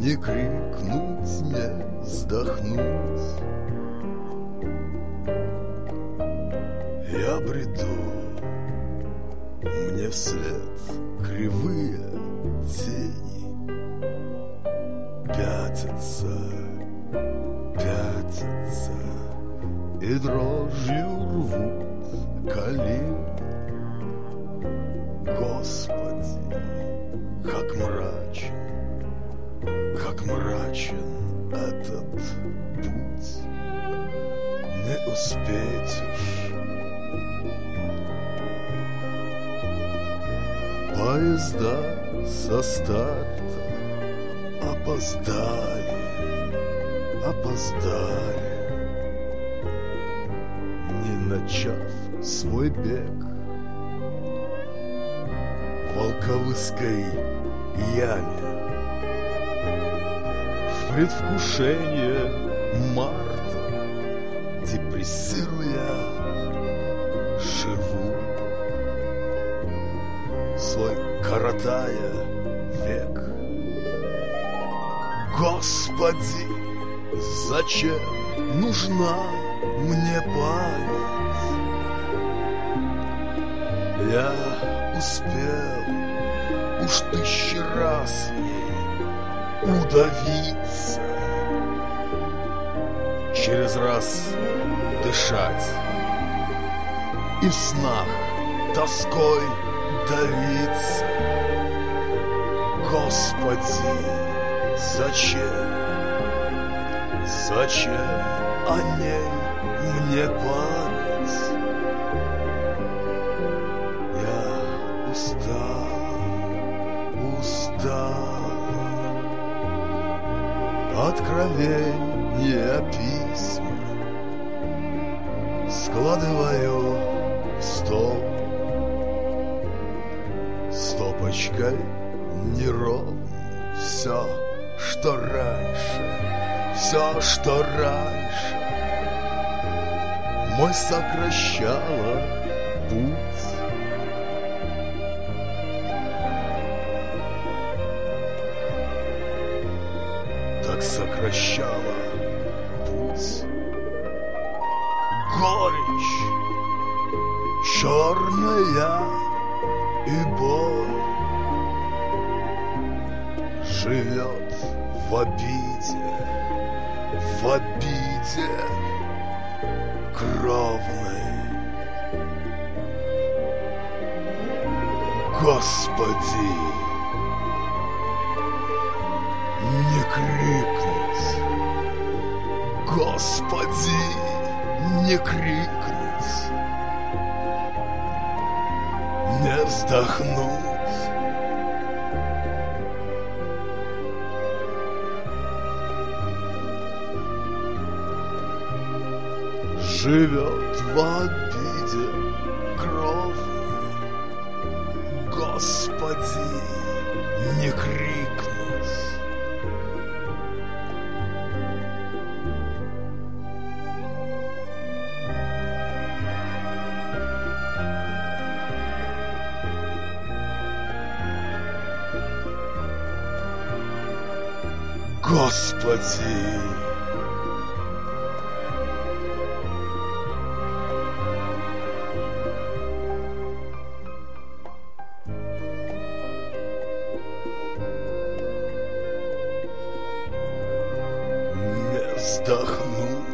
Не крикнуть, не вздохнуть. Я бреду, мне вслед кривые тени пятятся, пятятся и дрожью рвут колени. Господи, как мрачен этот путь. Не успеть уж. Поезда со старта опоздали, опоздали, не начав свой бег. В Волковыской яме в предвкушение марта, депрессируя, живу, свой коротая век. Господи, зачем нужна мне память? Я успел уж 1000 раз в ней удавиться, через раз дышать и в снах тоской давиться. Господи, зачем о ней мне память? Я устал откровения письма складываю в стол стопочкой неровной. Все, что раньше мой сокращало путь. Так сокращало путь горечь черная и боль. Живет в обиде кровной. Господи, не крикнуть, Господи, не крикнуть, не вздохнуть. Живет в обиде кровной. Господи, не крикнуть. Господи, вздохнуть.